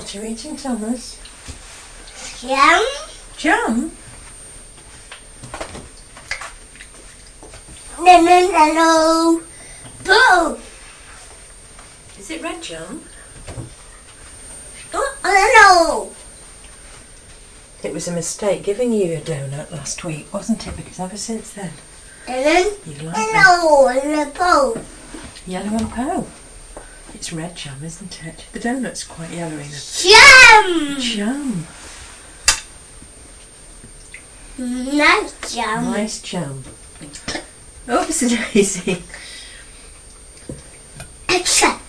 What are you eating, Thomas? Jam. Jam? Hello. Boo. Is it red jam? Hello. It was a mistake giving you a donut last week, wasn't it? Because ever since then, Hello. you've liked Hello. Hello. yellow and pearl. It's red jam, isn't it? The donut's quite yellowy. Jam. Jam. Nice jam. Nice jam. Oh, it's a daisy. Extra.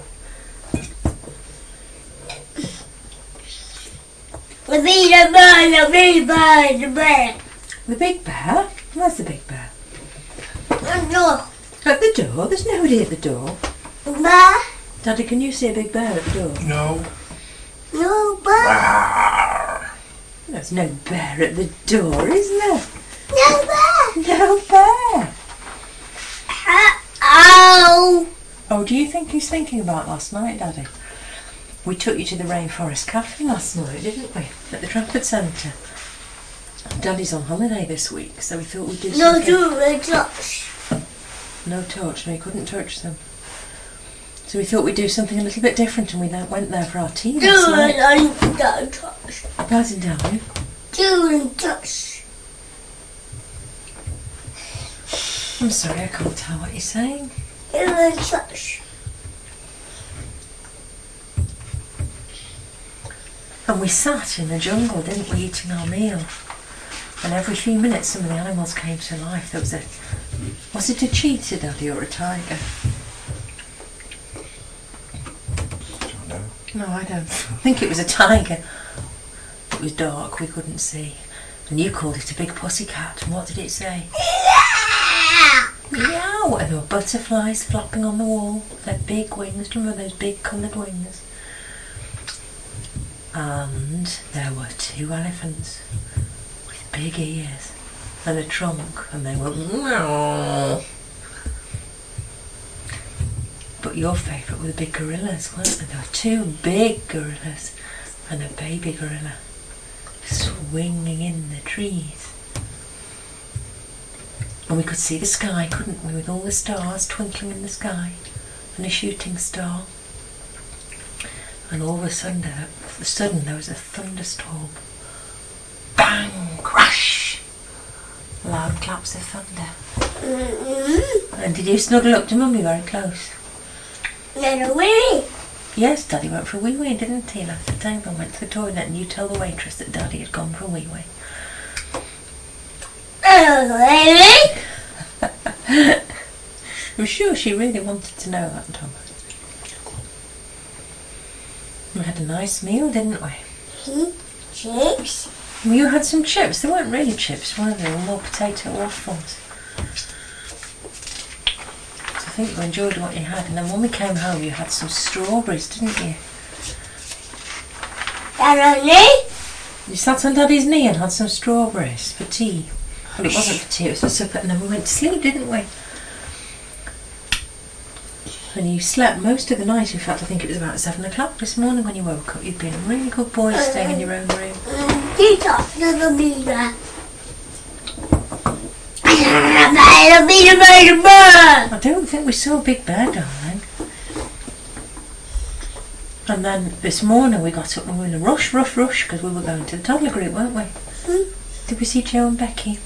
The big bird, the big bird, the bear. The big bear? Where's the big bear? No. At the door? There's nobody at the door. Bear. Daddy, can you see a big bear at the door? No. No bear. There's no bear at the door, is there? No bear. No bear. Ow. Oh, do you think he's thinking about last night, Daddy? We took you to the Rainforest Cafe last night, didn't we? At the Trafford Centre. Daddy's on holiday this week, so we thought we'd do No something. touch. No torch, no, you couldn't touch them. So we thought we'd do something a little bit different, and we went there for our tea last night. Don't touch. Pardon, darling. Don't touch. I'm sorry, I can't tell what you're saying. Don't touch. And we sat in the jungle, didn't we, eating our meal? And every few minutes some of the animals came to life. There was it a cheetah, Daddy, or a tiger? No. No, I don't. I think it was a tiger. It was dark, we couldn't see. And you called it a big pussycat, and what did it say? Meow! And there were butterflies flopping on the wall, their big wings. Do you remember those big coloured wings? And there were 2 elephants with big ears and a trunk, and they went meow. But your favourite were the big gorillas, weren't they? There were 2 big gorillas and a baby gorilla swinging in the trees. And we could see the sky, couldn't we, with all the stars twinkling in the sky and a shooting star. And all of a sudden there was a thunderstorm. Bang! Crash! Loud claps of thunder. And did you snuggle up to Mummy very close? Little Willie. Yes, Daddy went for a wee-wee, didn't he? Left the table and went to the toilet, and you tell the waitress that Daddy had gone for a wee-wee. Willie. I'm sure she really wanted to know that, Thomas. We had a nice meal, didn't we? Chips. Well, you had some chips. They weren't really chips, were they? They were more potato waffles. So I think you enjoyed what you had. And then when we came home, you had some strawberries, didn't you? Daddy. You sat on Daddy's knee and had some strawberries for tea. Well, it wasn't for tea, it was for supper. And then we went to sleep, didn't we? And you slept most of the night. In fact, I think it was about 7 o'clock this morning when you woke up. You'd been a really good boy staying in your own room. I don't think we saw a big bear, darling. And then this morning we got up and we were in a rush, because we were going to the toddler group, weren't we? Did we see Joe and Becky?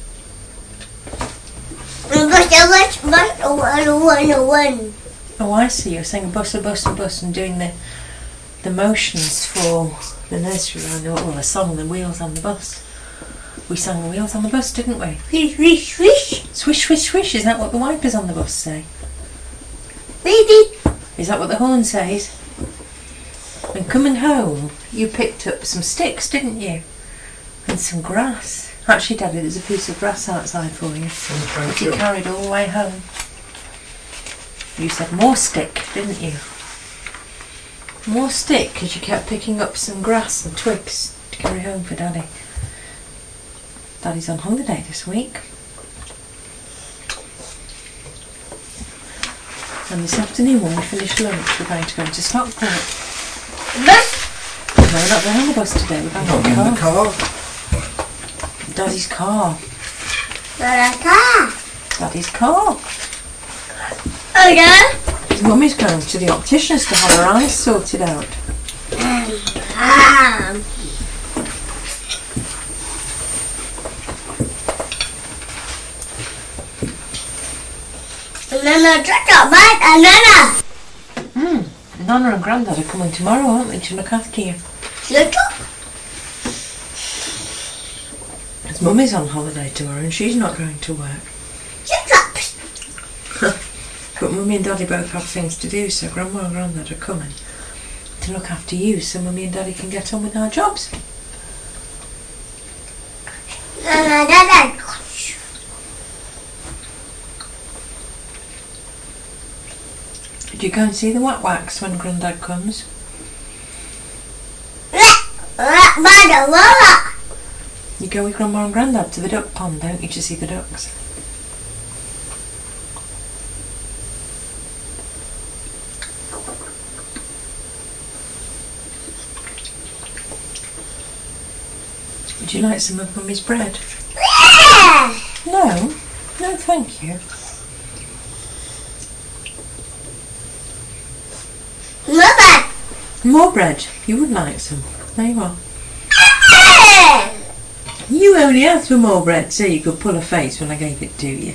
Oh, I see. You're saying bus, and doing the motions for the nursery rhyme, or the song, the wheels on the bus. We sang the wheels on the bus, didn't we? Swish, swish, swish. Swish, swish, swish. Is that what the wipers on the bus say? Baby. Is that what the horn says? And coming home, you picked up some sticks, didn't you? And some grass. Actually, Daddy, there's a piece of grass outside for you. That you carried all the way home. You said more stick, didn't you? More stick, because you kept picking up some grass and twigs to carry home for Daddy. Daddy's on holiday this week. And this afternoon when we finish lunch, we're going to go to Stockport. Bus. No, we're not going on the bus today. We're going Not on in the the car. car. Daddy's car. car. Daddy's car. Oh, yeah? Mummy's going to the optician's to have her eyes sorted out. Nana, check out my Nana. Nana and Grandad are coming tomorrow, aren't they, to look after you? Look up. Because Mummy's on holiday tomorrow and she's not going to work. Check up. But Mummy and Daddy both have things to do, so Grandma and Grandad are coming to look after you so Mummy and Daddy can get on with our jobs. Nana. Did you go and see the wax when Grandad comes? You go with Grandma and Grandad to the duck pond, don't you, to see the ducks? Would you like some of Mummy's bread? No? No, thank you. More bread? You would like some. There you are. You only asked for more bread so you could pull a face when I gave it to you.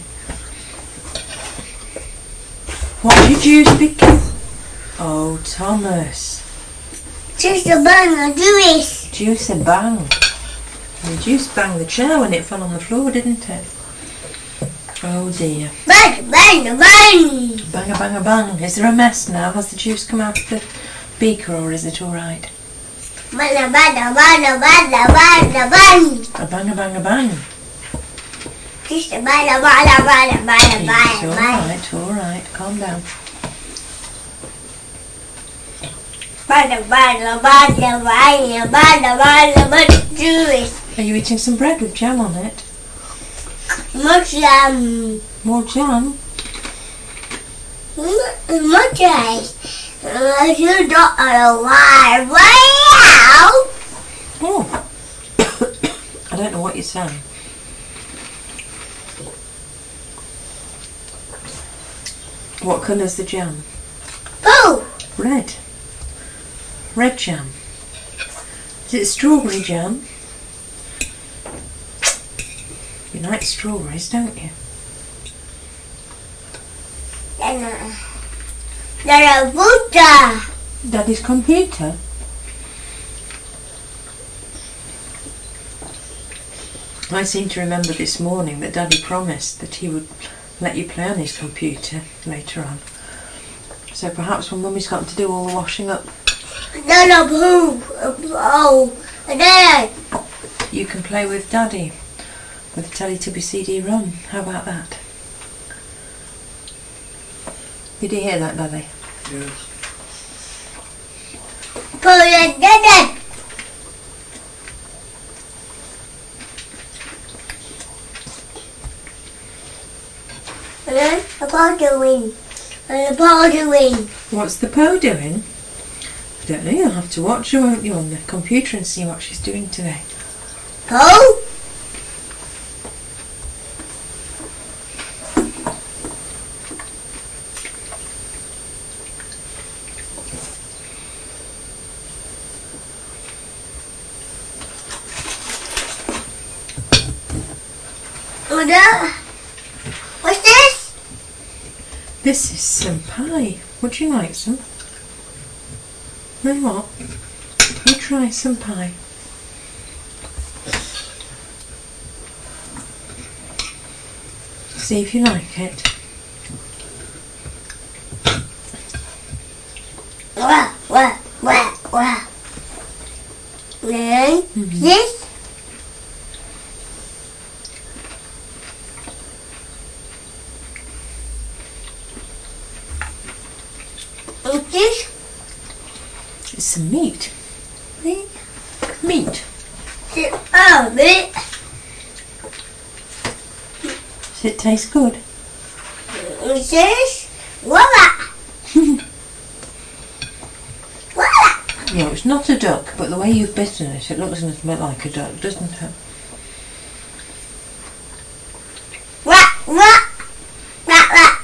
What did you speak? Oh, Thomas. Juice a bang or juice. Juice and bang. The juice banged the chair when it fell on the floor, didn't it? Oh dear. Bang, bang, bang. Bang a bang a bang. Is there a mess now? Has the juice come out of the beaker or is it alright? Bang, bang, bang, bang, bang, bang. A bang a bang a bang. Just a bang, bang, bang, bang, bang. It's alright. Calm down. Bang, bang, bang, bang, bang, bang, juice. Are you eating some bread with jam on it? Much More jam? much you don't know why. Wow. Oh. I don't know what you're saying. What colour's the jam? Oh. Red. Red jam. Is it strawberry jam? You like strawberries, don't you? There's a Buddha. Daddy's computer? I seem to remember this morning that Daddy promised that he would let you play on his computer later on. So perhaps when Mummy's got to do all the washing up, There's a poop. Oh. There. you can play with Daddy with the Teletubby CD-ROM. How about that? Did you hear that, Daddy? Yes. Put it there. The ball doing. The ball doing. What's the Po doing? I don't know, you'll have to watch her, won't you, on the computer and see what she's doing today. Oh. What's this? This is some pie. Would you like some? No, what? You try some pie. See if you like it. Wow. Then this. And this. It's some meat. Meat. Meat. Oh, meat. Does it taste good? And this. Voila. Voila. No, it's not a duck, but the way you've bitten it, it looks a little bit like a duck, doesn't it? What? What? What? What?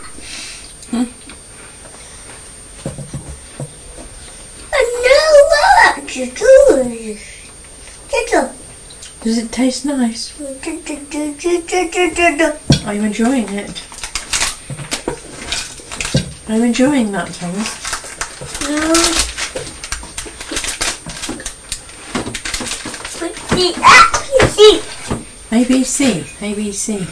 I know what to do. Does it taste nice? Are you enjoying it? Are you enjoying that, Thomas? No. ABC. ABC.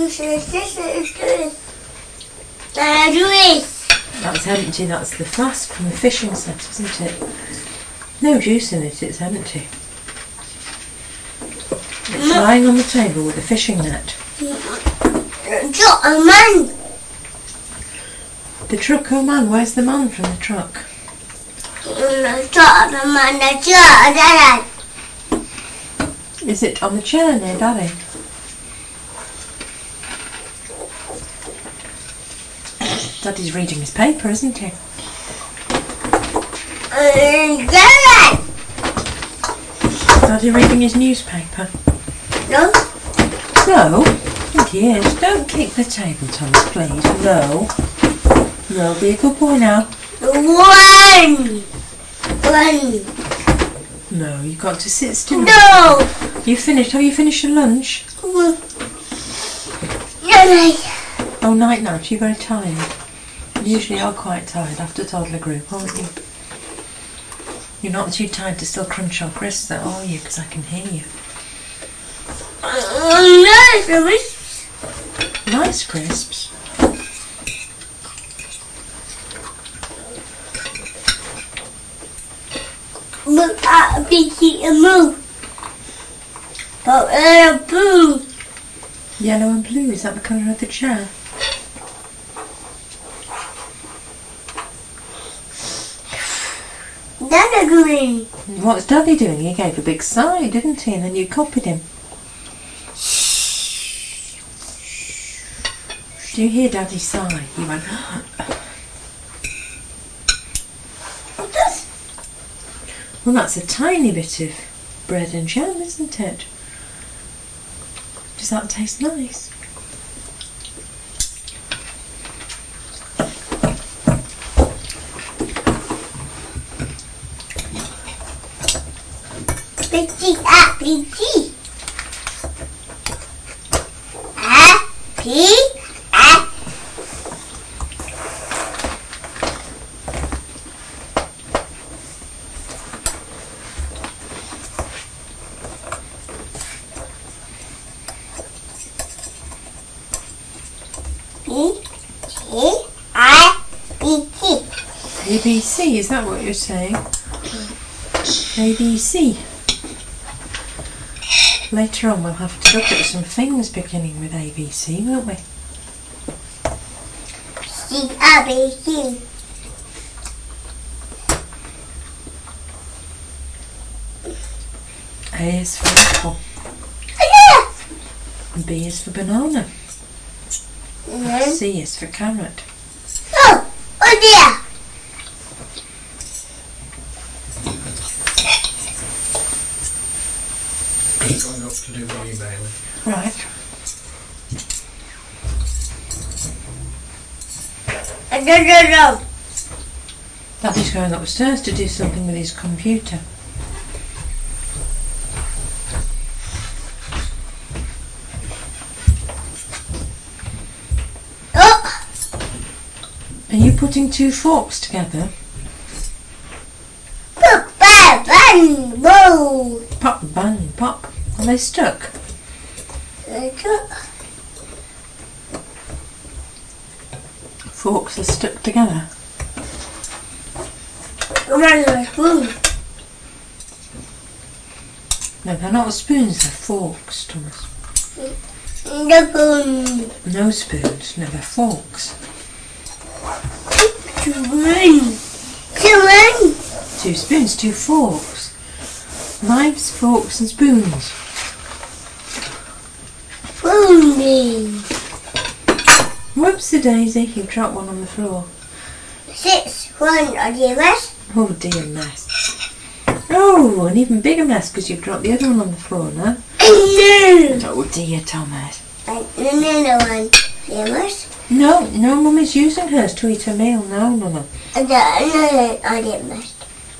That's empty. That's the flask from the fishing set, isn't it? No juice in it. It's empty. It's lying on the table with a fishing net. The truck, oh man, where's the man from the truck? Is it on the chair near Daddy? Daddy's reading his paper, isn't he? Daddy reading his newspaper? No. No? I think he is. Don't kick the table, Thomas, please. No. No, be a good boy now. One. No, you've got to sit still. No. You finished? Have you finished your lunch? No. Oh, night night. You're very tired. You usually are quite tired after toddler group, aren't you? You're not too tired to still crunch your crisps, though, are you? Because I can hear you. Nice crisps. Look at a big and move. But blue. Yellow and blue, is that the colour of the chair? That's green. What's Daddy doing? He gave a big sigh, didn't he? And then you copied him. Do you hear Daddy sigh? He went... What's this? Well, that's a tiny bit of bread and jam, isn't it? Does that taste nice? Happy. Happy. ABC, is that what you're saying? ABC. Later on we'll have to look at some things beginning with ABC, won't we? ABC. A is for apple. And B is for banana. C is for carrot. Oh dear. Going up to do the emailing. Right. No. Daddy's going upstairs to do something with his computer. Oh. Are you putting two forks together? Pop, bang, pop. Are they stuck? Forks are stuck together. No, they're not spoons, they're forks, Thomas. No spoons, no, they're forks. Two spoons, two forks. Knives, forks and spoons. Whoopsie daisy, you've dropped one on the floor. 6, 1 on the rest. Oh dear mess. Oh, an even bigger mess because you've dropped the other one on the floor now. No. Oh dear, Thomas. Another one. Famous? No, Mummy's using hers to eat her meal. No. Another I didn't miss.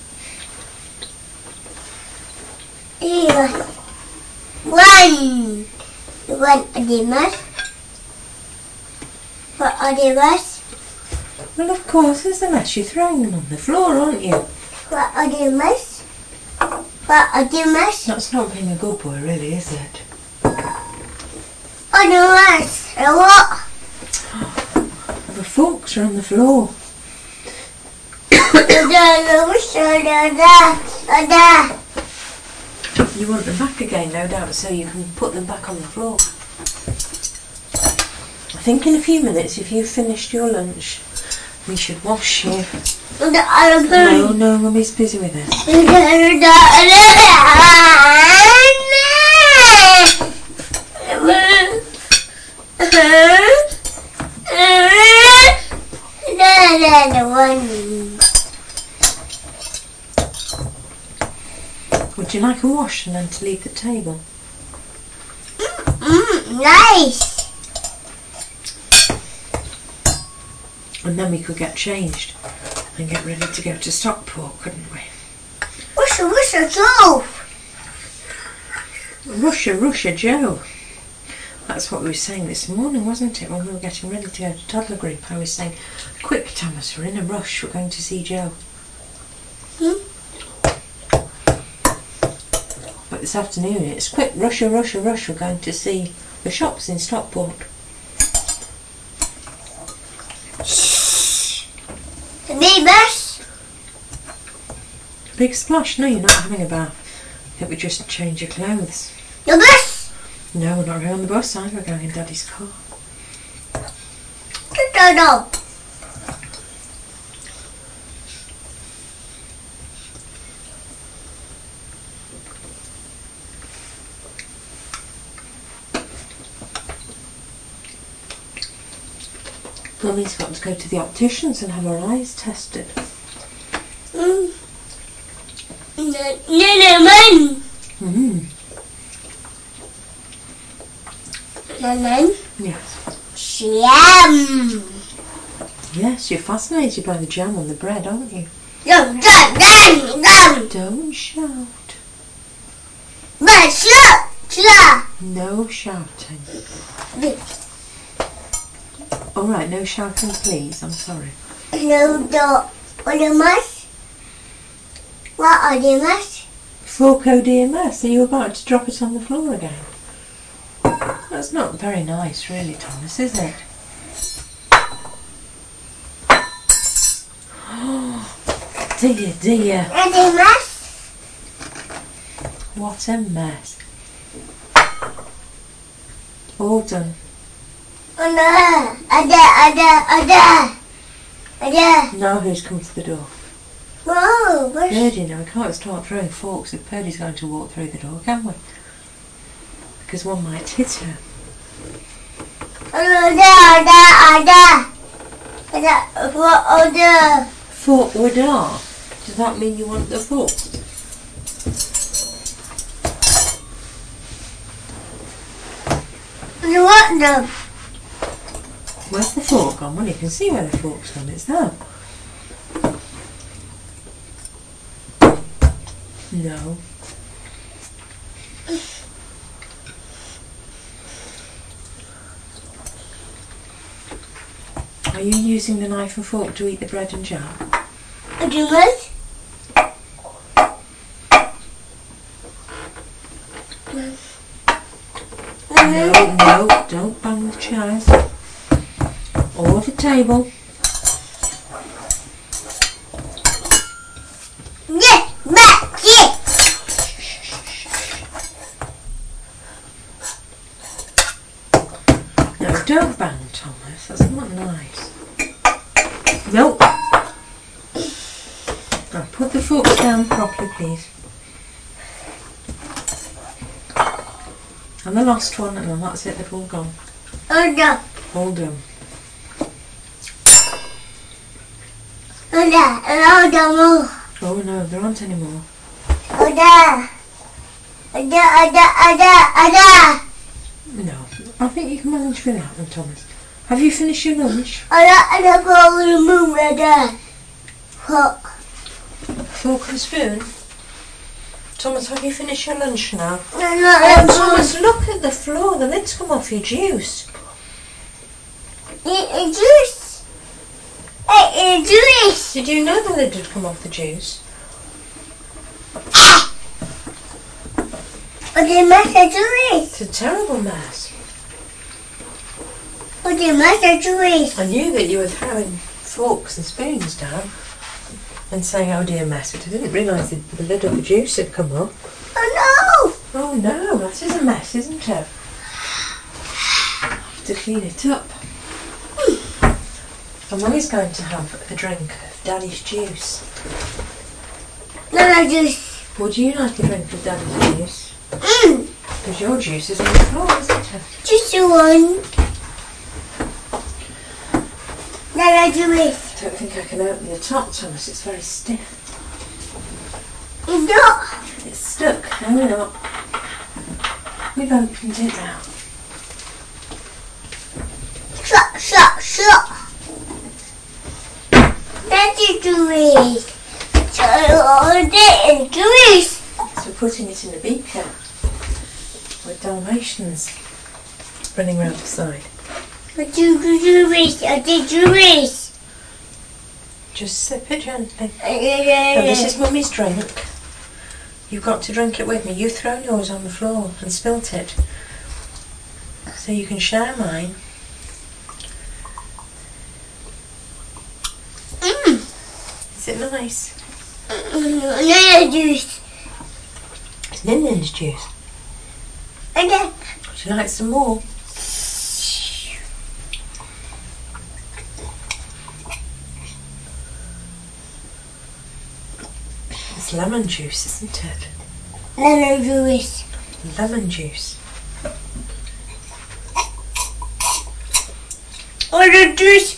One. One I did miss. What I did miss? Well, of course, there's a mess. You're throwing them on the floor, aren't you? What I did miss? What I did miss? That's not being a good boy, really, is it? I did miss. And what? The forks are on the floor. You want them back again, no doubt, so you can put them back on the floor. I think in a few minutes, if you've finished your lunch, we should wash you. No, Mummy's busy with it. Would you like a wash and then to leave the table? Nice. And then we could get changed and get ready to go to Stockport, couldn't we? Russia, Joe. Russia, Joe. That's what we were saying this morning, wasn't it? When we were getting ready to go to toddler group, I was saying, quick, Thomas, we're in a rush, we're going to see Joe. But this afternoon, it's quick, Russia, we're going to see the shops in Stockport. The big bus? Big splash? No, you're not having a bath. I think we just change your clothes. The bus? No, we're not going on the bus either, we're going in Daddy's car. No. Mummy's got to go to the opticians and have her eyes tested. No. Yes. Jam. Yes, you're fascinated by the jam on the bread, aren't you? Gum. Don't shout. But shut. No shouting. Alright, no shouting please, I'm sorry. No, what the mess? What are the mess? Forco DMS, are you about to drop it on the floor again? That's not very nice really, Thomas, is it? Oh, dear. Are the mess? What a mess. All done. Now who's come to the door? Whoa, Purdy, now we can't start throwing forks if Purdy's going to walk through the door, can we? Because one might hit her. Fork or dar? Does that mean you want the fork? You want them? Where's the fork gone? Well, you can see where the fork's gone. It's there. No. Are you using the knife and fork to eat the bread and jam? Do what? No, don't bang the chairs or the table. No, don't bang, Thomas. That's not nice. No. Now put the forks down properly, please. And the last one, and then that's it, they've all gone. All done. Oh no, there aren't any more. Oh no, there aren't any more. Ada. No, I think you can manage without them, Thomas. Have you finished your lunch? Ada go to the moon, Ada. Fork and spoon? Thomas, have you finished your lunch now? No, Thomas, look at the floor. The lid's come off your juice. Eat juice. Eat juice. Did you know the lid had come off the juice? What did Master juice? It's a terrible mess. What did Master juice? I knew that you were throwing forks and spoons down and saying, oh dear, mess it. I didn't realise that the lid of the juice had come off. Oh Oh no, that is a mess, isn't it? To clean it up. I'm always going to have a drink of Daddy's juice. no. No juice. Would you like a drink of Daddy's juice? Because your juice is on the floor, isn't it? Just one. No juice. I don't think I can open the top, Thomas. It's very stiff. No. It's stuck. No, we're not. We've opened it now. Shut. That's a juice. So, juice. So we're putting it in a beaker with Dalmatians running round the side. What juice? Juice. Just sip it gently. Now, this is Mummy's drink. You've got to drink it with me. You've thrown yours on the floor and spilt it. So you can share mine. Is it nice? No juice. It's Nini's juice. Okay. Would you like some more? It's lemon juice, isn't it? No juice. Lemon juice. Or the juice.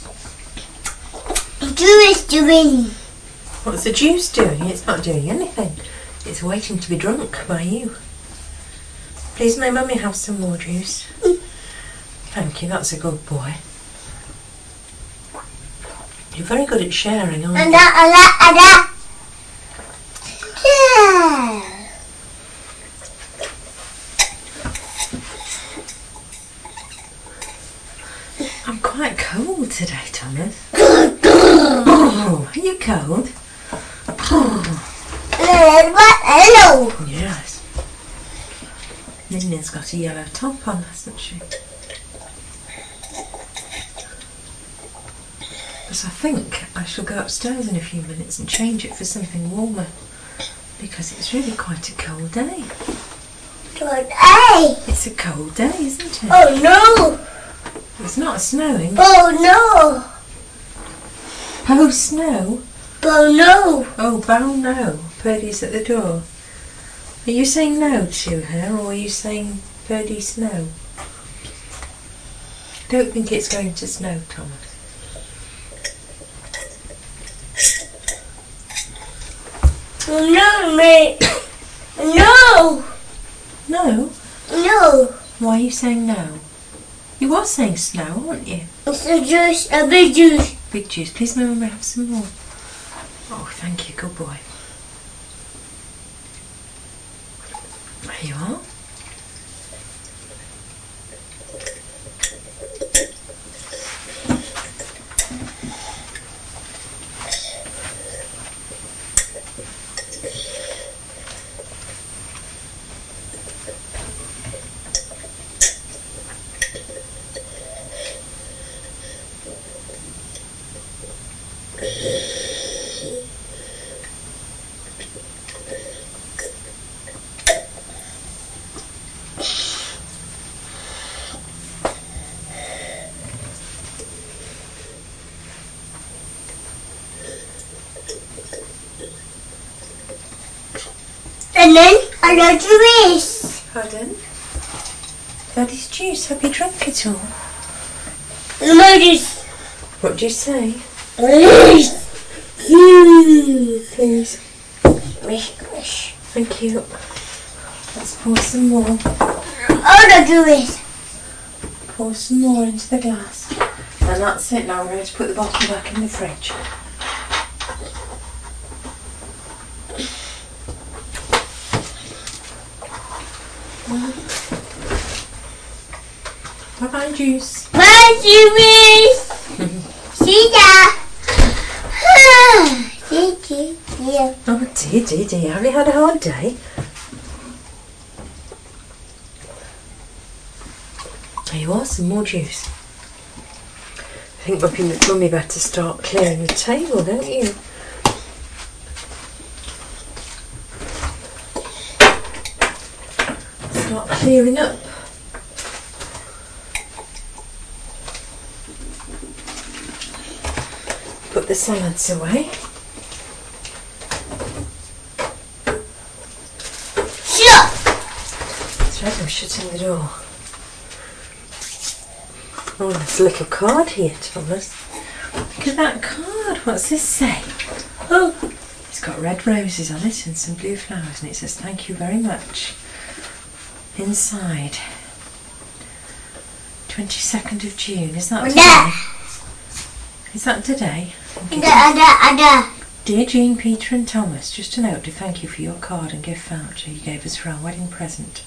Juice doing. What's the juice doing? It's not doing anything. It's waiting to be drunk by you. Please may Mummy have some more juice? Thank you, that's a good boy. You're very good at sharing, aren't you? Ada. Yeah. I'm quite cold today, Thomas. Oh, are you cold? Hello. Yes. Nini's got a yellow top on, hasn't she? Because I think I shall go upstairs in a few minutes and change it for something warmer. Because it's really quite a cold day. Hey. It's a cold day, isn't it? Oh no. It's not snowing. Oh no. Oh, snow. Oh no. Oh, bow no. Purdy's at the door. Are you saying no to her, or are you saying Purdy snow? Don't think it's going to snow, Thomas. No, mate. No. No? No. Why are you saying no? You are saying snow, aren't you? It's a juice, a big juice. Big juice. Please, may we have some more? Oh, thank you. Good boy. There you are. And then another juice. Pardon? Daddy's juice. Have you drunk it all? No juice. What do you say? Please. Please. Wish, wish. Thank you. Let's pour some more. All I do is Pour some more into the glass. And that's it now. We're going to put the bottle back in the fridge. Bye-bye, juice. my Jimmy. See ya. Yeah. Oh dear. Have you had a hard day? There you are, some more juice. I think Mummy better start clearing the table, don't you? Start clearing up. Put the salads away. Shut. That's right, I'm shutting the door. Oh, there's a little card here, Thomas. Look at that card. What's this say? Oh, it's got red roses on it and some blue flowers, and it says thank you very much. Inside. 22nd of June. Is that today? Is that today? Dear Jean, Peter and Thomas, just a note to thank you for your card and gift voucher you gave us for our wedding present.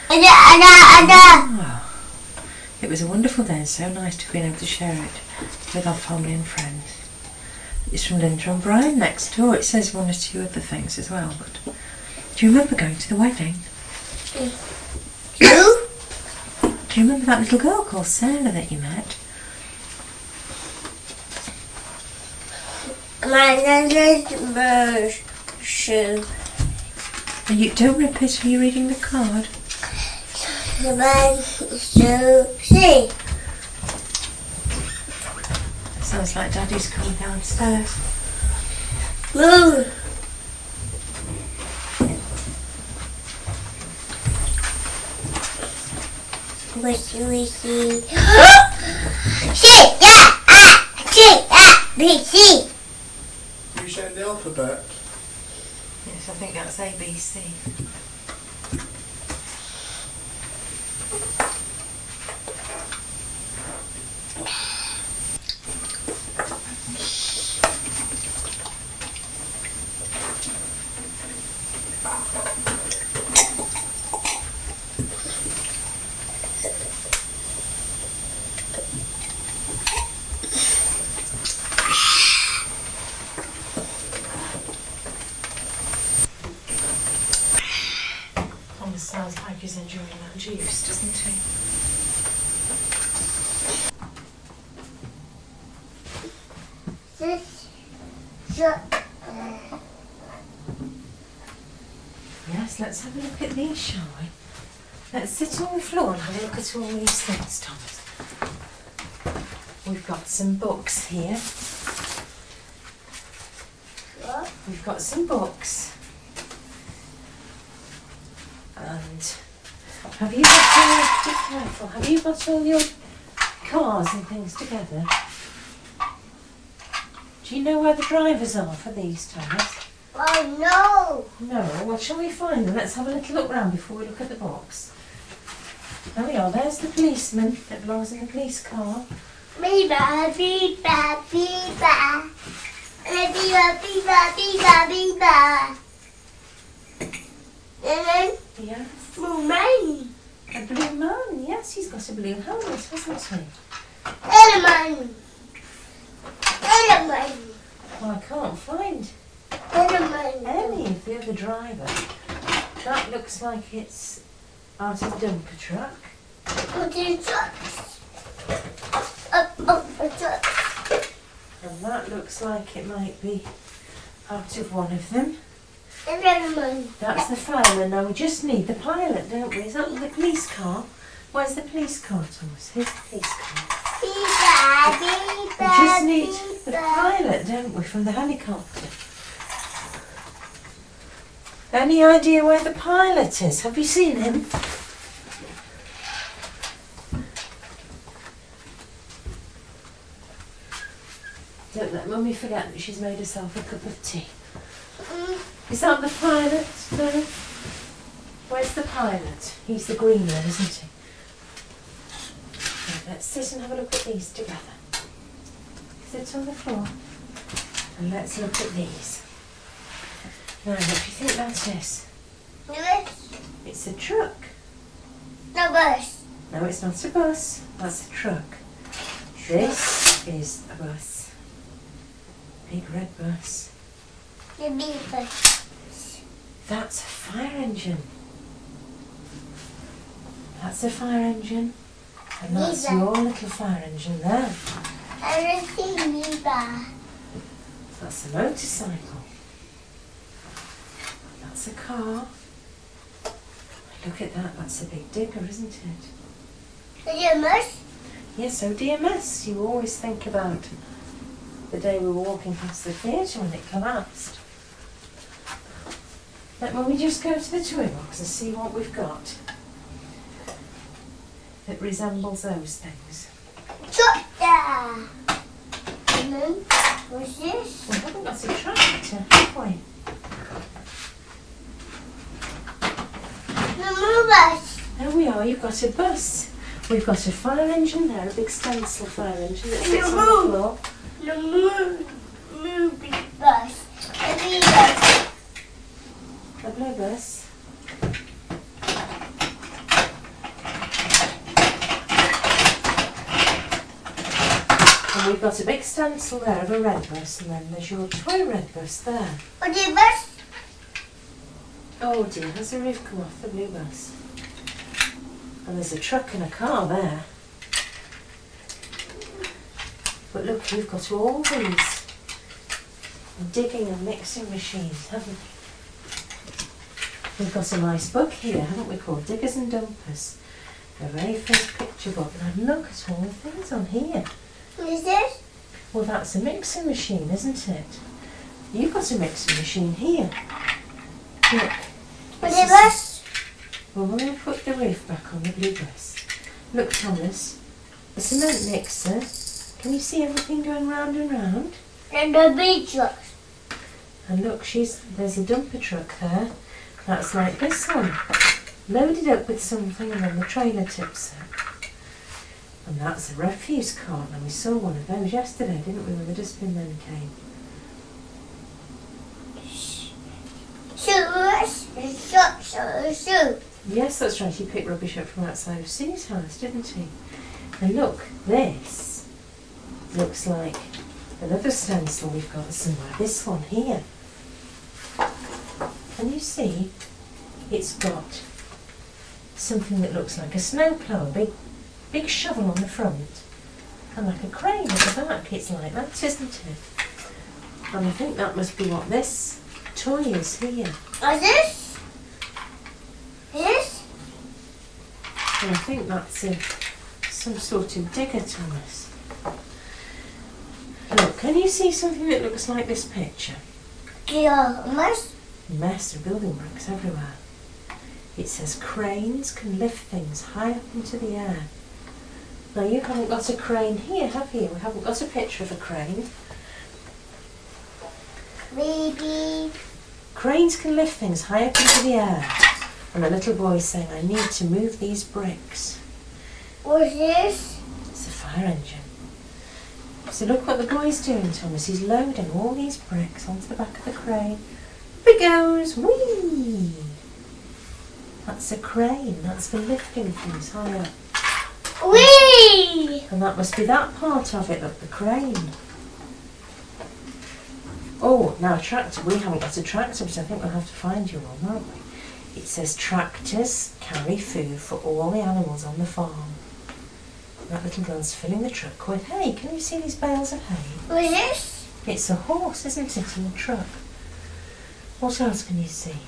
Oh, it was a wonderful day and so nice to have been able to share it with our family and friends. It's from Linda and Brian next door. It says one or two other things as well, but do you remember going to the wedding? You? Do you remember that little girl called Sarah that you met? My little shoe. You don't rip it. Are you reading the card? My shoe. See. Sounds like Daddy's coming downstairs. Move. Wishy. See. B, C. You said the alphabet. Yes, I think that's ABC. Sounds like he's enjoying that juice, doesn't he? Yes, let's have a look at these, shall we? Let's sit on the floor and have a look at all these things, Thomas. We've got some books here. What? We've got some books. And have you got all your cars and things together? Do you know where the drivers are for these, Thomas? Oh No, well shall we find them? Let's have a little look round before we look at the box. There we are, there's the policeman that belongs in the police car. no! Biba, biba, biba. Biba, biba, biba, biba. And then Yes. blue man. A blue man, yes, he's got a blue helmet, hasn't he? Element. Element. Well, I can't find Element. any of the other driver. That looks like it's out of the dumper truck. Put it up, And that looks like it might be out of one of them. Element. That's the fireman. Now we just need the pilot, don't we? Is that the police car? Where's the police car, Thomas? Here's the police car. Biba, We biba, just need the biba. pilot, don't we, from the helicopter? Any idea where the pilot is? Have you seen him? Don't let Mummy forget that she's made herself a cup of tea. Is that the pilot? No. Where's the pilot? He's the green one, isn't he? Right, let's sit and have a look at these together. Sit on the floor and let's look at these. Now, what do you think that is? Bus. It's a truck. The bus. No, it's not a bus. That's a truck. This is a bus. Big red bus. The big bus. That's a fire engine. That's a fire engine. And that's Neighbour. your little fire engine there. I don't see neighbor. That's a motorcycle. That's a car. Look at that. That's a big digger, isn't it? The bus. Yes, ODMS. You always think about the day we were walking past the theatre when it collapsed. Let me just go to the toy box and see what we've got that resembles those things. Tractor. What's this? We haven't got a tractor, have we? The bus. There we are, you've got a bus. We've got a fire engine there, a big stencil fire engine that sits on the floor. The movie bus. The big bus. A blue bus. And we've got a big stencil there of a red bus, and then there's your toy red bus there. The bus. Oh dear, has the roof come off the blue bus? And there's a truck and a car there. But look, we've got all these digging and mixing machines, haven't we? We've got a nice book here, haven't we, called Diggers and Dumpers. The very first picture book. And look at all the things on here. What is this? Well, that's a mixing machine, isn't it? You've got a mixing machine here. Look. The bus. Well, we're going to put the roof back on the blue bus. Look, Thomas, a cement mixer. Can you see everything going round and round? And the big truck. And look, there's a dumper truck there. That's like this one. Loaded up with something and then the trailer tips up. And that's a refuse cart. And we saw one of those yesterday, didn't we, when the dustbin men came? Shoe. Yes, that's right. He picked rubbish up from outside of Sue's house, didn't he? And look, this looks like another stencil we've got somewhere. This one here. Can you see? It's got something that looks like a snowplow, a big shovel on the front, and like a crane at the back. It's like that, isn't it? And I think that must be what this toy is here. What's this? This? And I think that's some sort of digger, Thomas. Look, can you see something that looks like this picture? Mess. Mess of building bricks everywhere. It says cranes can lift things high up into the air. Now you haven't got a crane here, have you? We haven't got a picture of a crane. Baby. Cranes can lift things high up into the air. And the little boy's saying, I need to move these bricks. What's this? It's a fire engine. So look what the boy's doing, Thomas. He's loading all these bricks onto the back of the crane. Up it goes. Whee! That's a crane. That's for lifting things high up. Whee! And that must be that part of it, look, the crane. Oh, now a tractor. We haven't got a tractor, but I think we'll have to find you one, won't we? It says tractors carry food for all the animals on the farm. That little girl's filling the truck with hay. Can you see these bales of hay? What's this? It's a horse, isn't it, in a truck? What else can you see?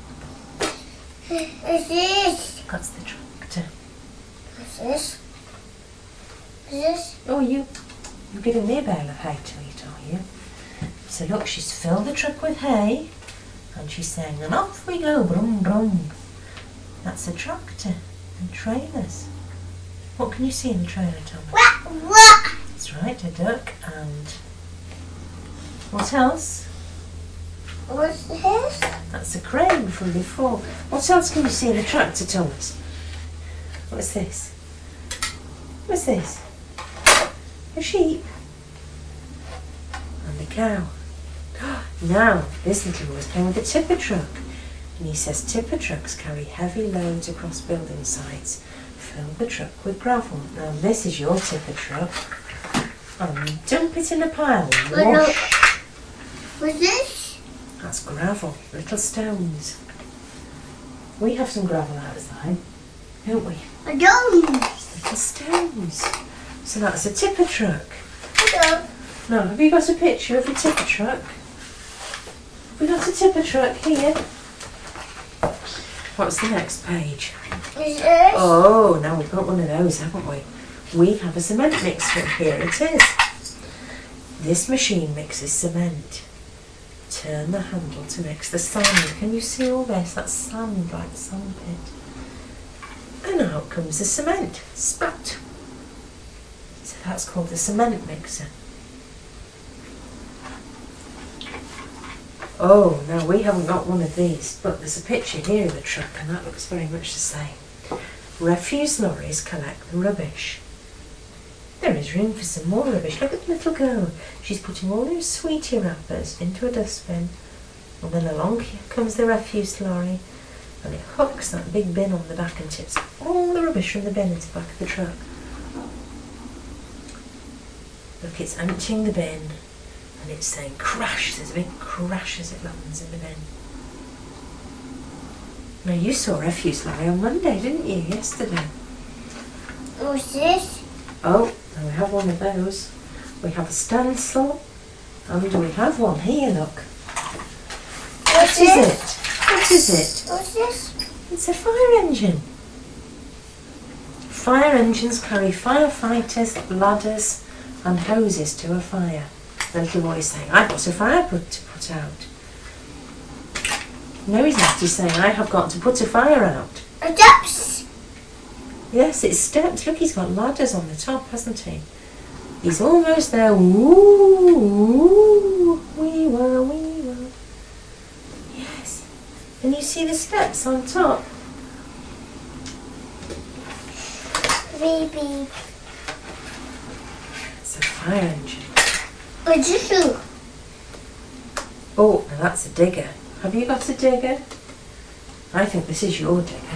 What's this? That's the tractor. What's this? What's this? Oh, you're giving me a bale of hay to eat, are you? So look, she's filled the truck with hay, and she's saying, and off we go, brum brum. That's a tractor and trailers. What can you see in the trailer, Thomas? What? That's right, a duck and... What else? What's this? That's a crane from before. What else can you see in the tractor, Thomas? What's this? What's this? A sheep. And a cow. Now, this little boy is playing with a tipper truck. And he says tipper trucks carry heavy loads across building sites. Fill the truck with gravel. Now, this is your tipper truck. And dump it in a pile. Wash. What's this? That's gravel. Little stones. We have some gravel outside, don't we? I don't. Little stones. So that's a tipper truck. I don't. Now, have you got a picture of a tipper truck? Have we got a tipper truck here? What's the next page? Is this? Oh, now we've got one of those, haven't we? We have a cement mixer. Here it is. This machine mixes cement. Turn the handle to mix the sand. Can you see all this? That's sand, like sandpit. And out comes the cement. Spat. So that's called the cement mixer. Oh, now we haven't got one of these, but there's a picture here of the truck and that looks very much the same. Refuse lorries collect the rubbish. There is room for some more rubbish. Look at the little girl. She's putting all those sweetie wrappers into a dustbin. And then along comes the refuse lorry and it hooks that big bin on the back and tips all the rubbish from the bin into the back of the truck. Look, it's emptying the bin and it's saying crash. There's a big crash as it lands in the bin. Now, you saw a refuse lorry on Monday, didn't you? Yesterday. What's this? Oh, now we have one of those. We have a stencil, and we have one here, look. What is it? What is it? What's this? It's a fire engine. Fire engines carry firefighters, ladders, and hoses to a fire. The little boy is saying, I've got a fire to put out. No, he's not. He's saying, I have got to put a fire out. Steps. Yes, it's steps. Look, he's got ladders on the top, hasn't he? He's almost there. Woo, wee wee. Yes. And you see the steps on top? Baby. It's a fire engine. What's this? Oh, now that's a digger. Have you got a digger? I think this is your digger.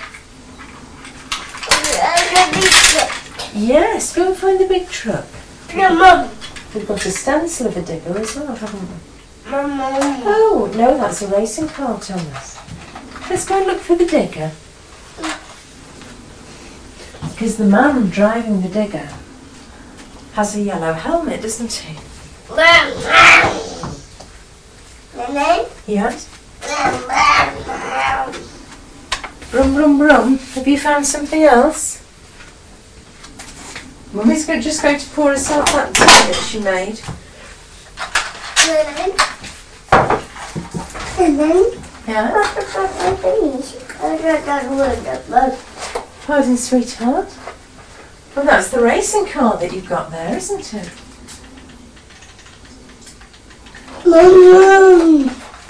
Yes, go and find the big truck. Mama. We've got a stencil of a digger as well, haven't we? Mama. Oh, no, that's a racing car, Thomas. Let's go and look for the digger. Because the man driving the digger has a yellow helmet, doesn't he? Yes. Brum, brum, brum. Have you found something else? Mummy's just going to pour herself that tea that she made. Yeah? Pardon, sweetheart? Well, that's the racing car that you've got there, isn't it? Mama.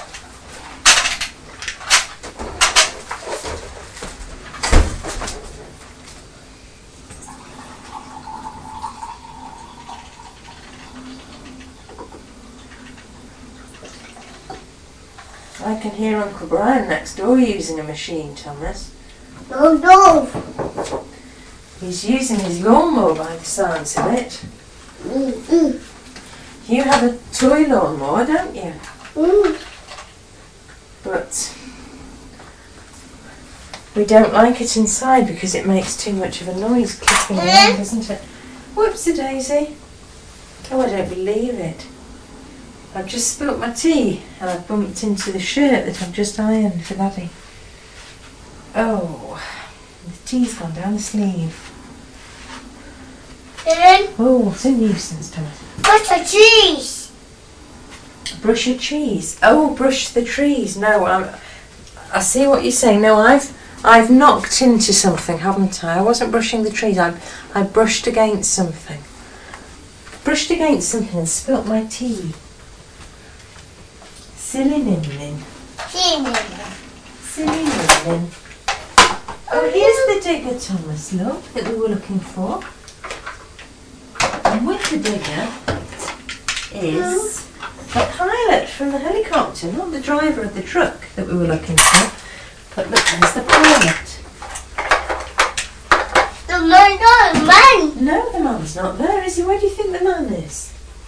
I can hear Uncle Brian next door using a machine, Thomas. No. He's using his lawnmower by the sounds of it. You have a toy lawnmower, don't you? But we don't like it inside because it makes too much of a noise clicking around, doesn't it? Whoopsie-daisy. Oh, I don't believe it. I've just spilt my tea and I've bumped into the shirt that I've just ironed for Daddy. Oh, the tea's gone down the sleeve. Oh, what a nuisance, Thomas. What's a cheese? Brush your trees. Oh, brush the trees. No, I see what you're saying. No, I've knocked into something, haven't I? I wasn't brushing the trees. I brushed against something. Brushed against something and spilt my tea. Silly Nimlin. Silly. Silly Nimlin. Oh, here's the digger, Thomas, look, that we were looking for. And with the digger is the pilot from the helicopter, not the driver of the truck that we were looking for. But look, there's the pilot. The man, not a man. No, the man's not there, is he? Where do you think the man is?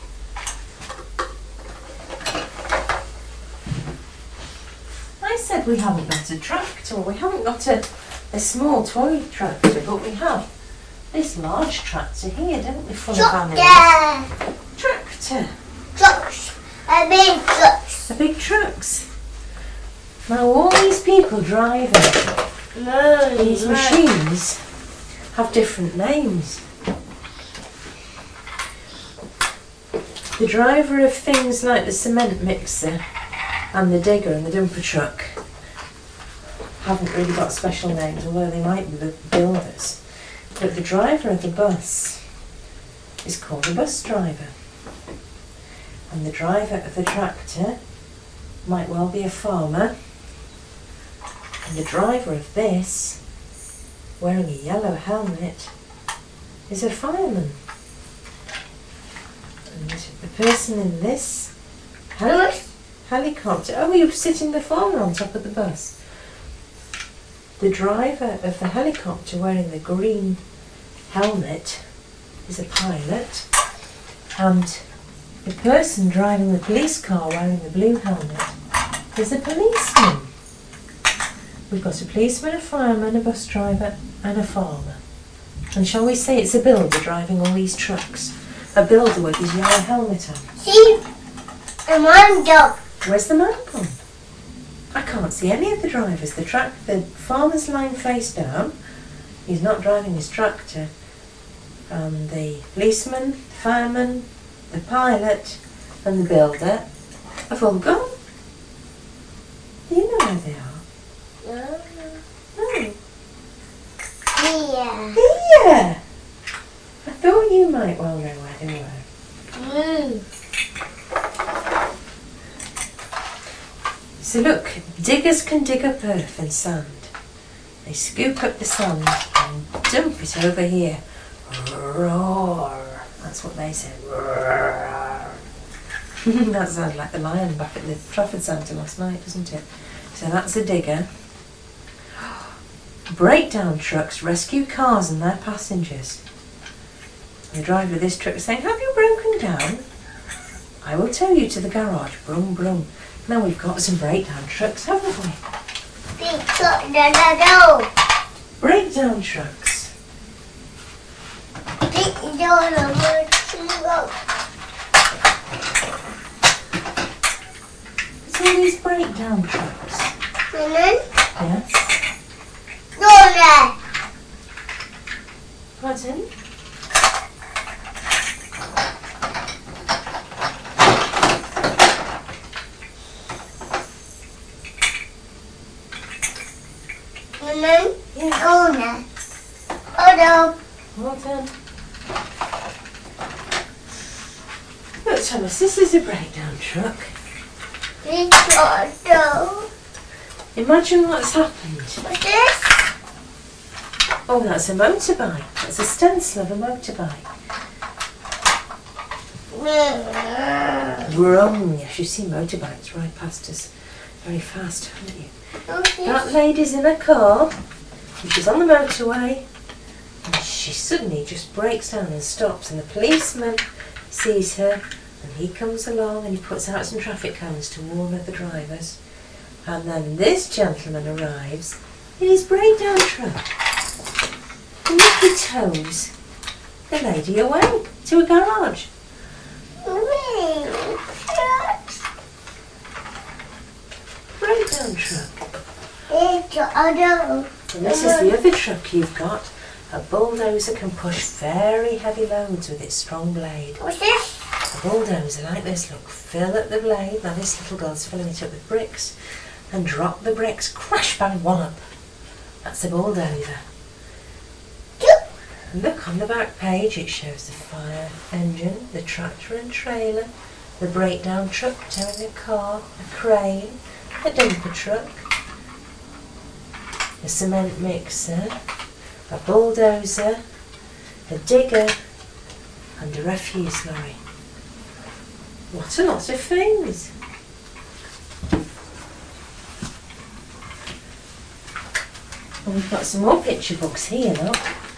I said we haven't got a tractor. We haven't got a small toy tractor, but we have this large tractor here, don't we, full of animals? Tractor. Trucks. A big trucks. The big trucks. Now all these people driving these machines have different names. The driver of things like the cement mixer and the digger and the dumper truck haven't really got special names, although they might be the builders. But the driver of the bus is called a bus driver. And the driver of the tractor might well be a farmer. And the driver of this, wearing a yellow helmet, is a fireman. And the person in this helicopter, oh, you're sitting the farmer on top of the bus. The driver of the helicopter wearing the green helmet is a pilot, and the person driving the police car wearing the blue helmet is a policeman. We've got a policeman, a fireman, a bus driver and a farmer. And shall we say it's a builder driving all these trucks? A builder with his yellow helmet on. See? The man dog. Where's the man gone? I can't see any of the drivers. The farmer's lying face down. He's not driving his tractor. And the policeman, the fireman, the pilot and the builder have all gone. Do you know where they are? No. No. Here. Here! I thought you might well know where they were. So look, diggers can dig up earth and sand. They scoop up the sand and dump it over here. Roar. That's what they say. Roar. That sounds like the lion back at the Trafford Centre last night, doesn't it? So that's a digger. Breakdown trucks rescue cars and their passengers. The driver of this truck is saying, have you broken down? I will tow you to the garage. Brum brum. Now we've got some breakdown trucks, haven't we? Big truck, no. Breakdown trucks. Big no. It's all these breakdown trucks. Yes. No. Pardon? Owner. Oh Well done. Look, Thomas, this is a breakdown truck. Big auto. Imagine what's happened. What's this? Oh, that's a motorbike. That's a stencil of a motorbike. Vroom. Yes, you see motorbikes right past us very fast, haven't you? That lady's in a car, and she's on the motorway, and she suddenly just breaks down and stops, and the policeman sees her, and he comes along and he puts out some traffic cones to warn other drivers, and then this gentleman arrives in his breakdown truck, and he tows the lady away to a garage. Breakdown truck. Big auto. And this is the other truck you've got. A bulldozer can push very heavy loads with its strong blade. What's this? A bulldozer like this, look, fill up the blade. Now this little girl's filling it up with bricks. And drop the bricks, crash, bang, wallop. That's a bulldozer. And look, on the back page it shows the fire engine, the tractor and trailer, the breakdown truck towing a car, a crane, a dumper truck, a cement mixer, a bulldozer, a digger and a refuse lorry. What a lot of things! And we've got some more picture books here, look.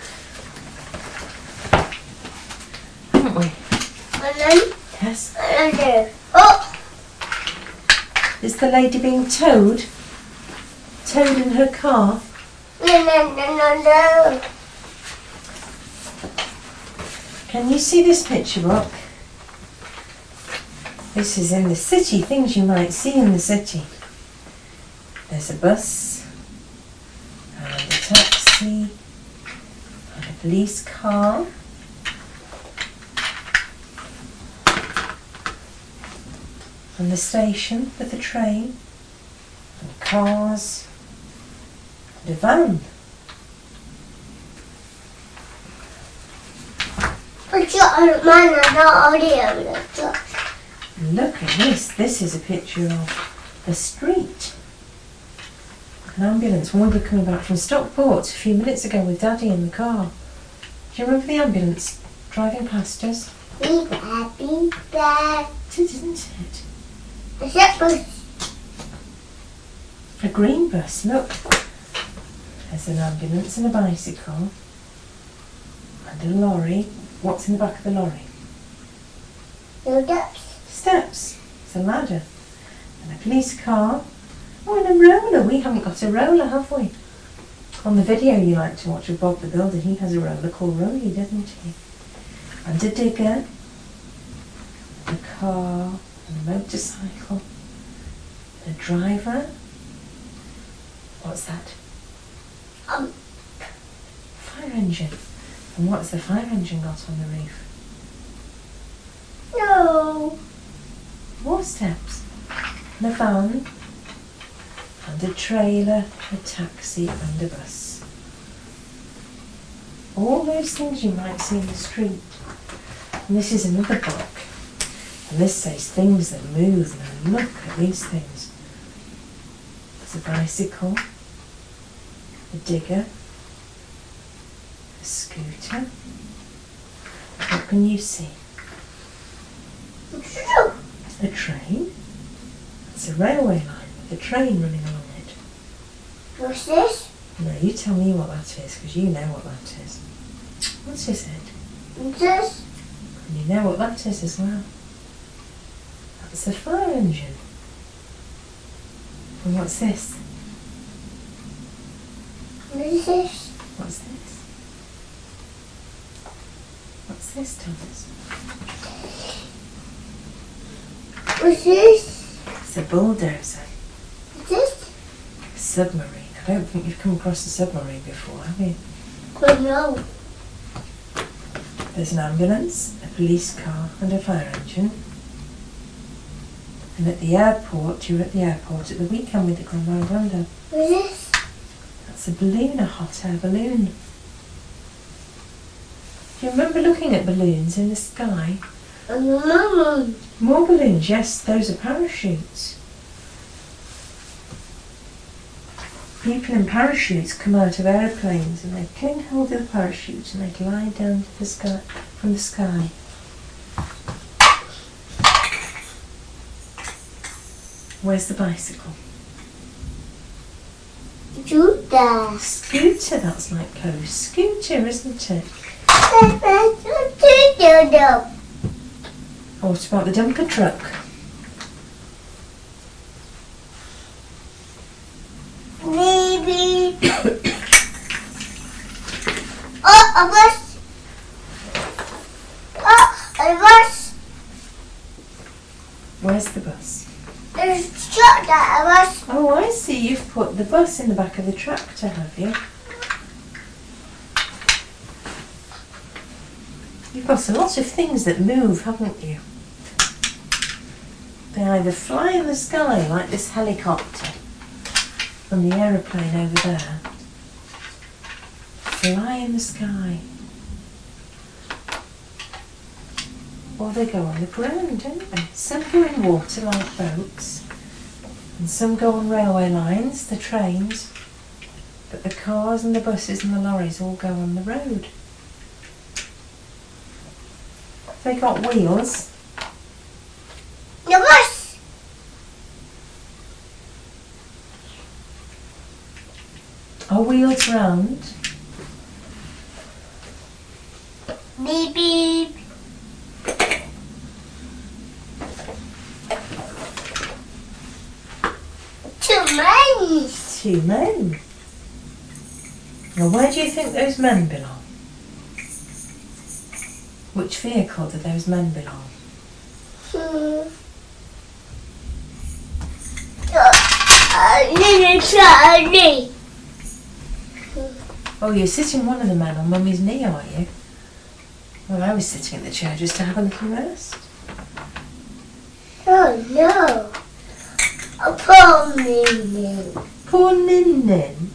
Haven't we? And then, Yes. and then, oh! Is the lady being towed? Towed in her car? No. Can you see this picture book? This is in the city, things you might see in the city. There's a bus, and a taxi, and a police car. And the station with the train, and cars, and a van. But you're a man, I'm not audio. Look at this. This is a picture of a street. An ambulance. When we were coming back from Stockport a few minutes ago with Daddy in the car. Do you remember the ambulance driving past us? We've been there. Didn't it? Is that bus? A green bus, look. There's an ambulance and a bicycle. And a lorry. What's in the back of the lorry? No ducks. Steps. It's a ladder. And a police car. Oh, and a roller. We haven't got a roller, have we? On the video you like to watch of Bob the Builder, he has a roller called Rolly, doesn't he? And a digger. A car. And a motorcycle. A driver. What's that? Fire engine. And what's the fire engine got on the roof? No. More steps. And a van. And a trailer, a taxi and a bus. All those things you might see in the street. And this is another book. And this says things that move. Now look at these things. There's a bicycle, a digger, a scooter. What can you see? A train. It's a railway line with a train running along it. What's this? No, you tell me what that is, because you know what that is. What is it? What's this? And you know what that is as well. That's a fire engine. And what's this? What is this? What's this? What's this, Thomas? What's this? It's a bulldozer. What's this? A submarine. I don't think you've come across a submarine before, have you? Oh no. There's an ambulance, a police car and a fire engine. And at the airport, you were at the airport at the weekend with the Grandma and Grandad. What's this? That's a balloon, a hot air balloon. Do you remember looking at balloons in the sky? Mama. More balloons, yes, those are parachutes. People in parachutes come out of aeroplanes and they cling hold of the parachute and they glide down to the sky, from the sky. Where's the bicycle? Scooter. Scooter, that's like close. Scooter, isn't it? What about the dumper truck? Maybe. Oh, a bus. Oh, a bus. Where's the bus? There's a truck that a bus. Oh, I see. You've put the bus in the back of the tractor, have you? You've got a lot of things that move, haven't you? They either fly in the sky, like this helicopter, and the aeroplane over there. Fly in the sky. Or they go on the ground, don't they? Some go in water like boats, and some go on railway lines, the trains, but the cars and the buses and the lorries all go on the road. They got wheels. The bus. Are wheels round? Beep beep. Two men. Two men. Now where do you think those men belong? Which vehicle do those men belong? Little Charlie. Oh, you're sitting one of the men on Mummy's knee, are you? Well, I was sitting in the chair just to have a little rest. Oh no. A poor Nin. Poor Nin Nin.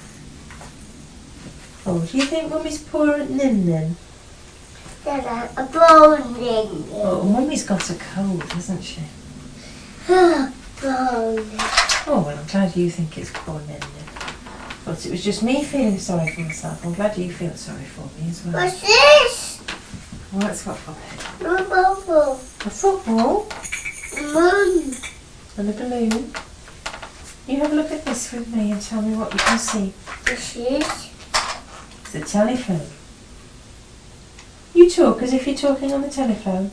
Oh, do you think Mummy's poor at Nin Nin? A poor Nin. Oh, Mummy's got a cold, hasn't she? Poor Nin. Oh, well, I'm glad you think it's poor Nin Nin. But it was just me feeling sorry for myself. I'm glad you feel sorry for me as well. What's this? What's what for? A bubble. A football Moon. and a balloon. You have a look at this with me and tell me what you can see. This is. It's a telephone. You talk as if you're talking on the telephone.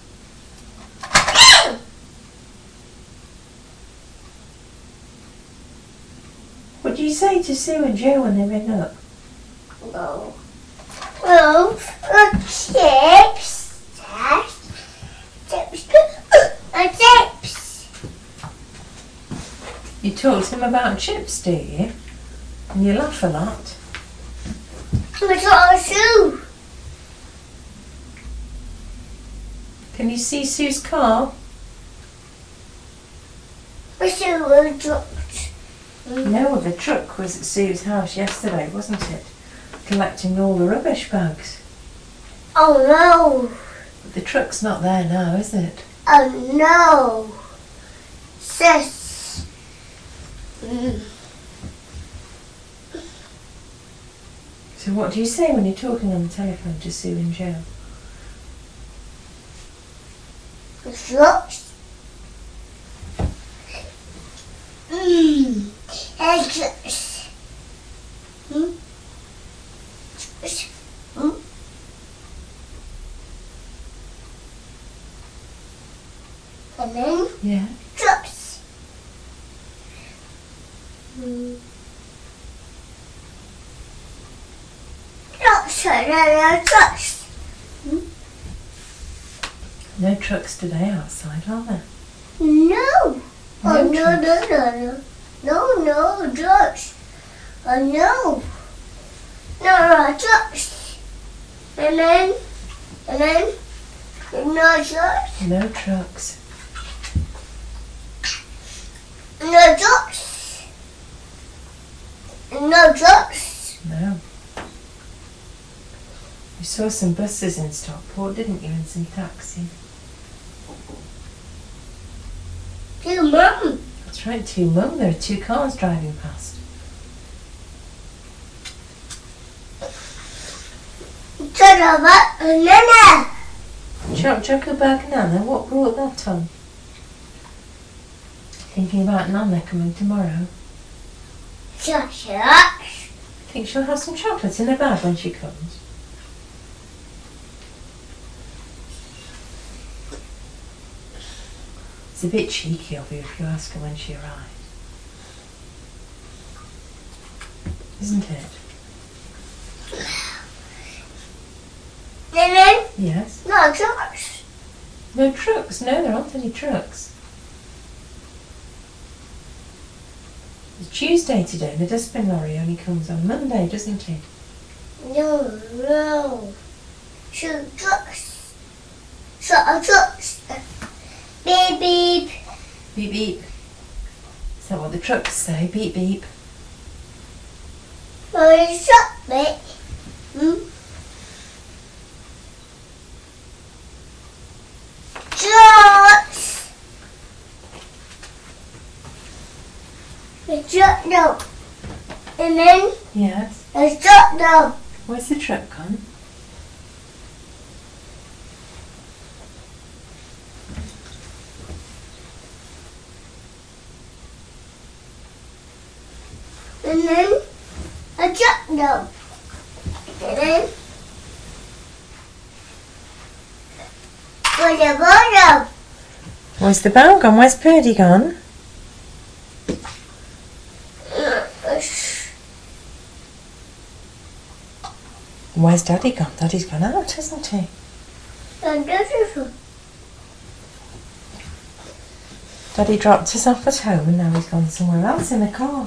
What do you say to Sue and Joe when they ring up? No. Oh, chips. Chips. Chips. You talk to them about chips, do you? And you laugh a lot. What's our shoe? Can you see Sue's car? The shoe was dropped. No, the truck was at Sue's house yesterday, wasn't it? Collecting all the rubbish bags. Oh no. But the truck's not there now, is it? Oh no. Sis. So what do you say when you're talking on the telephone to Sue and Joe? Drops. Eggs. And then Yeah. drops. Drops. Drops. No trucks today outside, are there? No. Oh No no trucks. no drops. Oh no. No drops. And then no drops. No trucks. No drops. No drops. No. You saw some buses in Stockport, didn't you, and some taxis? To Mum. That's right, to Mum. There are two cars driving past. Chocolate banana. Choco Bag Nana, what brought that on? Thinking about Nana coming tomorrow. Chocolate. Think she'll have some chocolate in her bag when she comes? It's a bit cheeky of you if you ask her when she arrives. Isn't it? And then Yes. no drops. No trucks. No, there aren't any trucks. It's Tuesday today and the dustbin lorry only comes on Monday, doesn't it? No. Two drops. Drops. Beep beep. Beep beep. Is that what the trucks say? Beep beep. Oh, chocolate. truck now. And then Yes. a truck now. Where's the truck gone? And then a truck now. And then with a bottle. Where's the bell gone? Where's Purdy gone? Where's Daddy gone? Daddy's gone out, hasn't he? And this is Daddy dropped us off at home and now he's gone somewhere else in the car.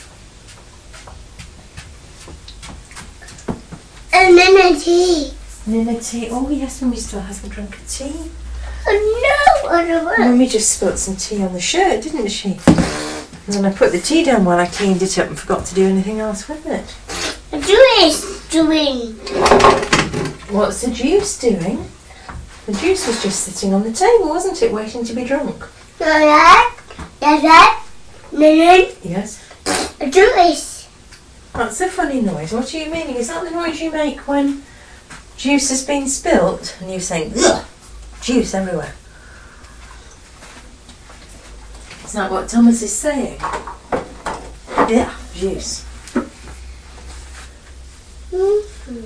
and then a tea. Nina tea. Oh yes, Mummy still hasn't drunk a tea. Oh no, what about Mummy just spilt some tea on the shirt, didn't she? And then I put the tea down while I cleaned it up and forgot to do anything else with it. the juice doing? What's the juice doing? The juice was just sitting on the table, wasn't it, waiting to be drunk? That, then Yes. a juice. That's a funny noise. What are you meaning? Is that the noise you make when juice has been spilt and you're saying, ugh, juice everywhere? Is that what Thomas is saying? Yeah, juice. Mm-hmm.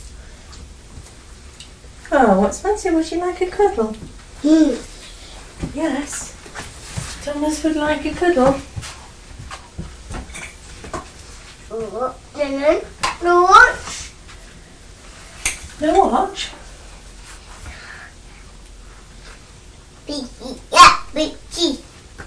Oh, what's fancy? Would you like a cuddle? Mm. Yes. Thomas would like a cuddle. Then the watch. No watch? Beaky, yeah, beaky.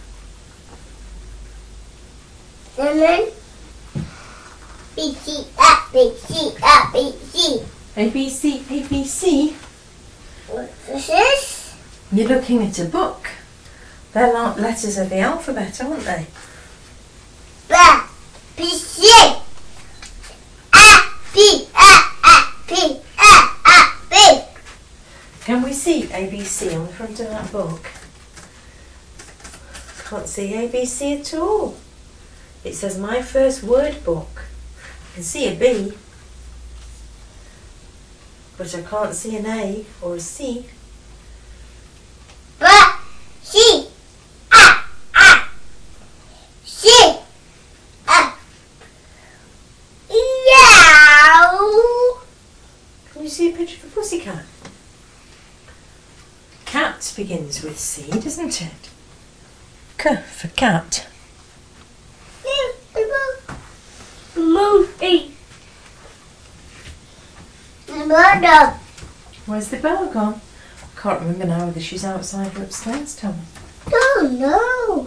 Then beaky, beaky, beaky. ABC, ABC. What's this? You're looking at a book. They're like letters of the alphabet, aren't they? Ba, B, C. A, B, P, B. Can we see ABC on the front of that book? Can't see ABC at all. It says My First Word Book. I can see a B, but I can't see an A or a C. Ba, C, C, Yow. Can you see a picture of a pussycat? Cat begins with C, doesn't it? K for cat. Movie. Murder. Where's the bell gone? I can't remember now whether she's outside or upstairs, Thomas. Oh no.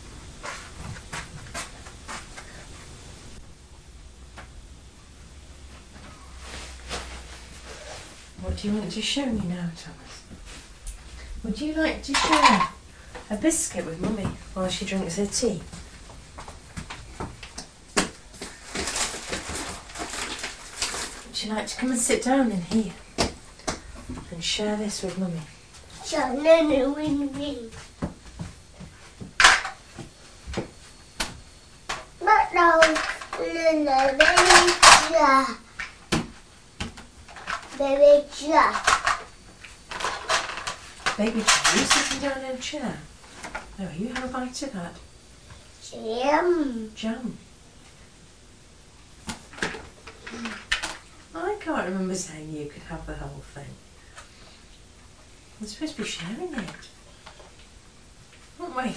What do you want to show me now, Thomas? Would you like to share a biscuit with Mummy while she drinks her tea? Would you like to come and sit down in here and share this with Mummy? Wing. But now, baby, baby, Baby chair, you sitting down in a chair? No, you have a bite of that. Jam. Jam. I can't remember saying you could have the whole thing. We're supposed to be sharing it, aren't we?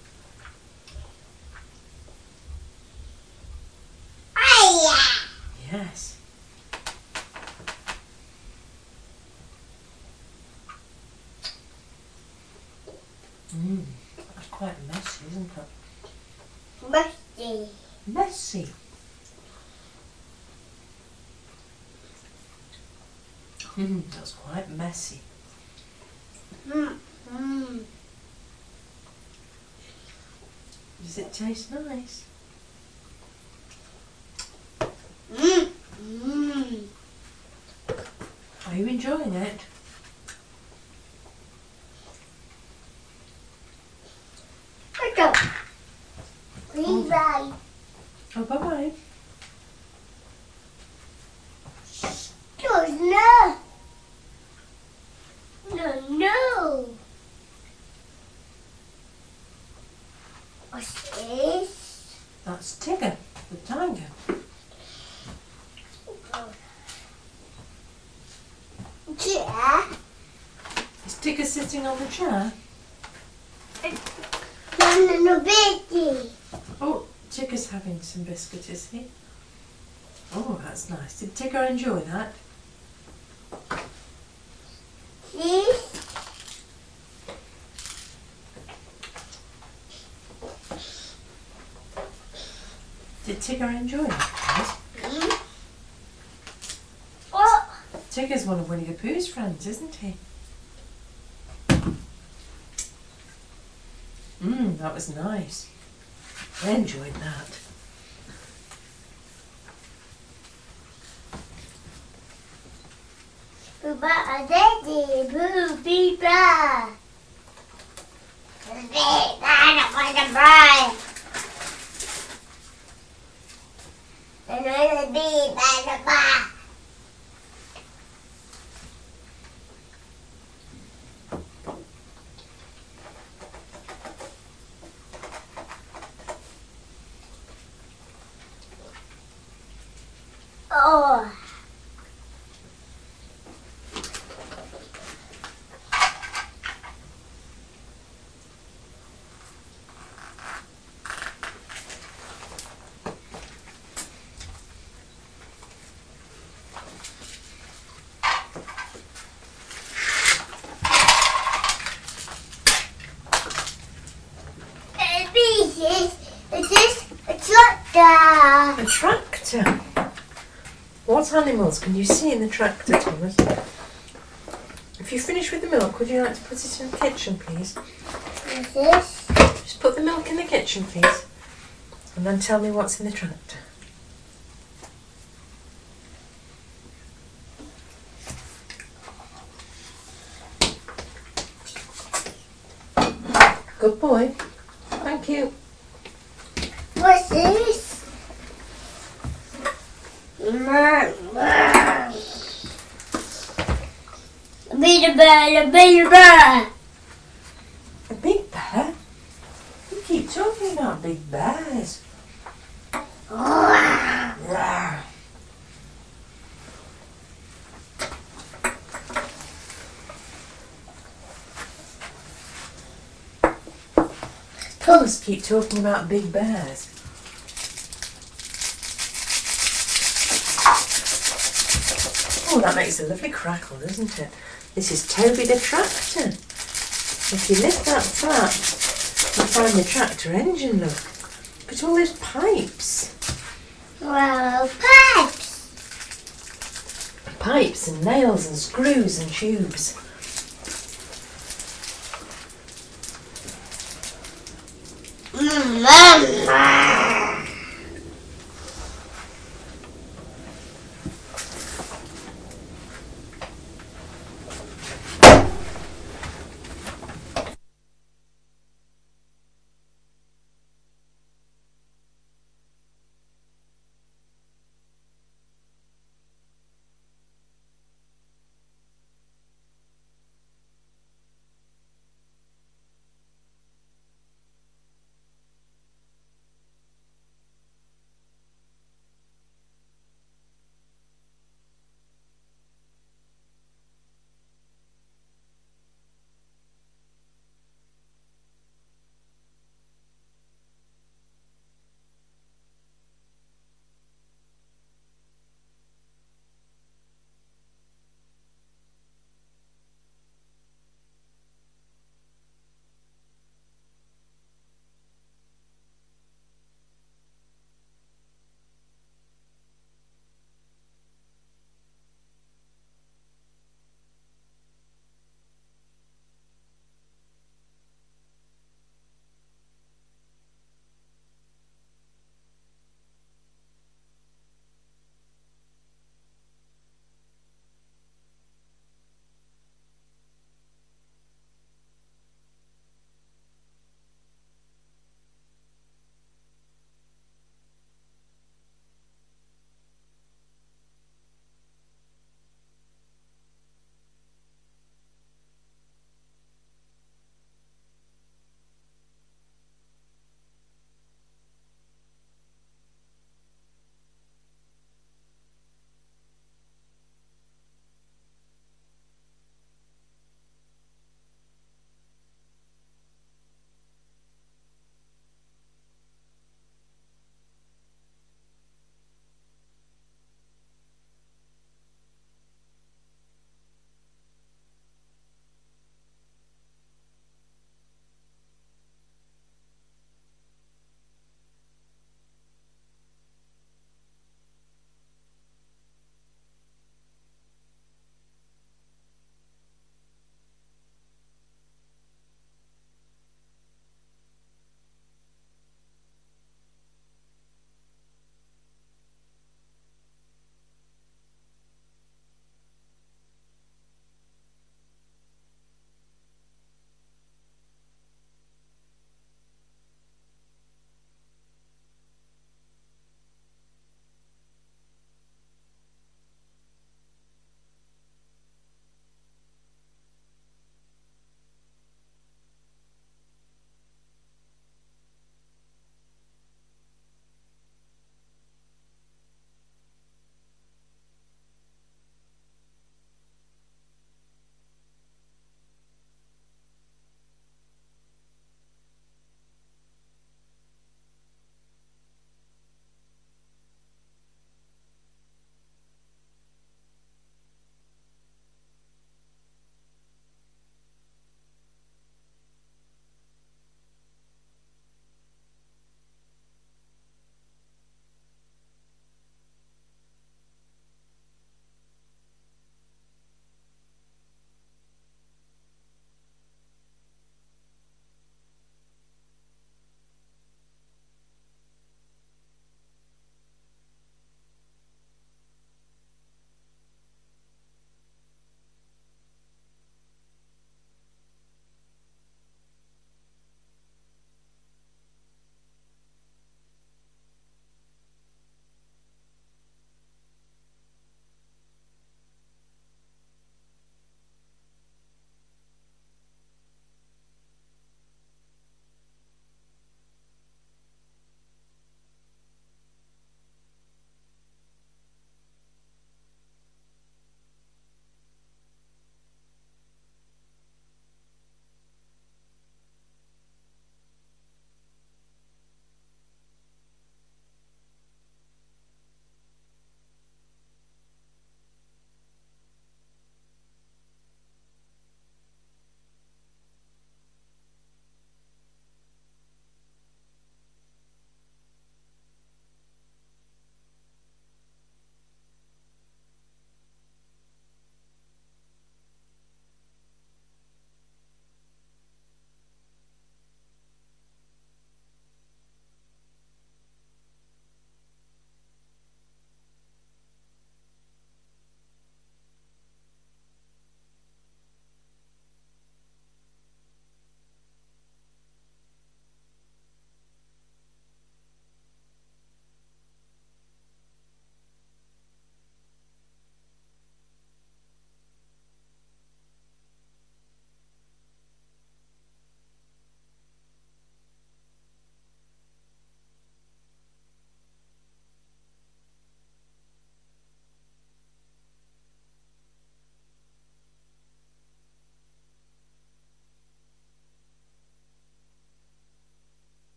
Yes. That's quite messy, isn't it? Messy. Messy. That's quite messy. Does it taste nice? Are you enjoying it? Levi. Oh, bye-bye. No. No, no. What's this? That's Tigger, the tiger. Chair. Is Tigger sitting on the chair? No, baby. Oh, Tigger's having some biscuit, is he? Oh, that's nice. Did Tigger enjoy that? This. Did Tigger enjoy that? What? Tigger's one of Winnie the Pooh's friends, isn't he? That was nice. I enjoyed that. Booba, daddy, boo, beeba. I want to buy. Another bee, bye. Oh. Is this a tractor? A tractor? What animals can you see in the tractor, Thomas? If you finish with the milk, would you like to put it in the kitchen, please? What's this? Just put the milk in the kitchen, please. And then tell me what's in the tractor. Good boy. Thank you. What's this? Be the bear. A big bear? You keep talking about big bears. Rawr. Thomas keep talking about big bears. Oh, that makes a lovely crackle, doesn't it? This is Toby the tractor. If you lift that flap, you'll find the tractor engine, look. Look at all those pipes. Well, pipes. Pipes and nails and screws and tubes. Mama.